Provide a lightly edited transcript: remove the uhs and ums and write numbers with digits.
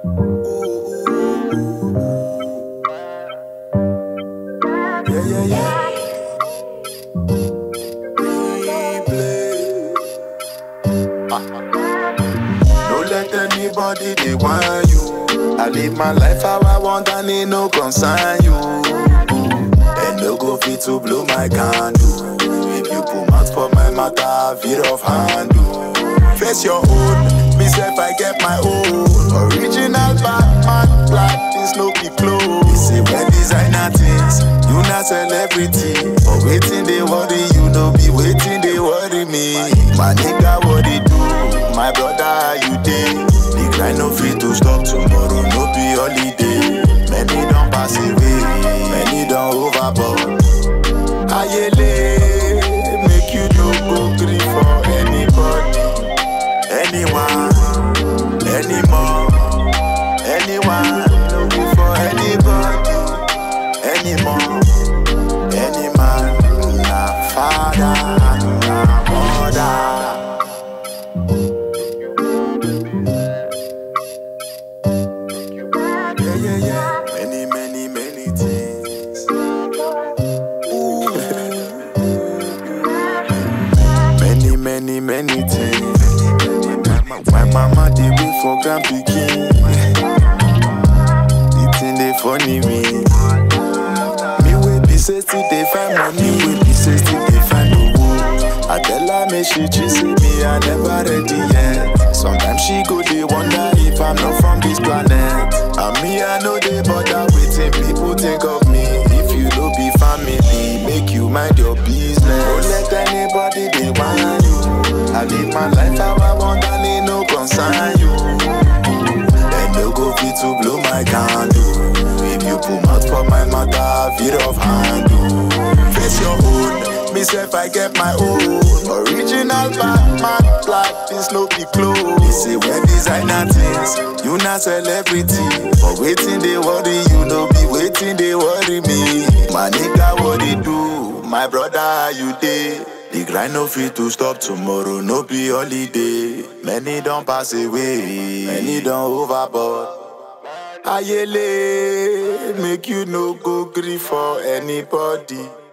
Yeah, yeah, yeah. Replay. No let anybody they want you. I live my life how I want and it no concern you. And no go fit to blow my candle. If you put mouth for my matter, fear of handle. Face your own, me self I get my own. Original Batman, black, this no be close. Me say when designer things, you not celebrity. But waiting they worry, you know be waiting they worry me. My nigga what they do, my brother how you dey? The grind no free to stop tomorrow, no be holiday. Many don't pass away, many don't overboard. Ayele, make you no go gree for anybody. Anyone, anymore, anyone, no good for anybody, anymore, any man, na father, na mother. Yeah, yeah, yeah, many, many, many things. Ooh. Many, many, many things. My mama they wait for grand pikin. The thing they funny me. Me wey be say still they find money. We be say still they find the wood. I tell her me she see me I never ready yet. Sometimes she go they wonder if I'm not from this planet. And me I know they bother waiting people think of me. If you no be family, make you mind your business. Don't let anybody they want you. I live my life how I want and it no concern you. And no go fit to blow my candle. If you put mouth for my matter, fear of handle. Face your own, me self I get my own. Original Batman, black, this no be close. Me say when designer things, you not celebrity. But waiting they worry, you know be waiting they worry me. My nigga what they do, my brother how you dey? The grind no free to stop tomorrow, no be holiday. Many don't pass away, many don't overboard. Ayele, make you no go gree for anybody.